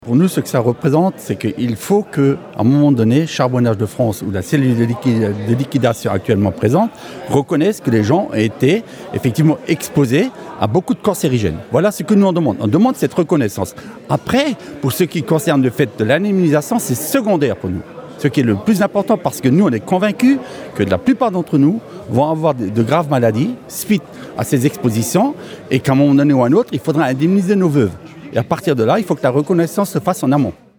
Pour nous, ce que ça représente, c'est qu'il faut qu'à un moment donné, Charbonnages de France ou la cellule de liquidation actuellement présente reconnaisse que les gens ont été effectivement exposés à beaucoup de cancérigènes. Voilà ce que nous on demande. On demande cette reconnaissance. Après, pour ce qui concerne le fait de l'indemnisation, c'est secondaire pour nous. Ce qui est le plus important parce que nous, on est convaincus que la plupart d'entre nous vont avoir de graves maladies suite à ces expositions et qu'à un moment donné ou à un autre, il faudra indemniser nos veuves. Et à partir de là, il faut que la reconnaissance se fasse en amont.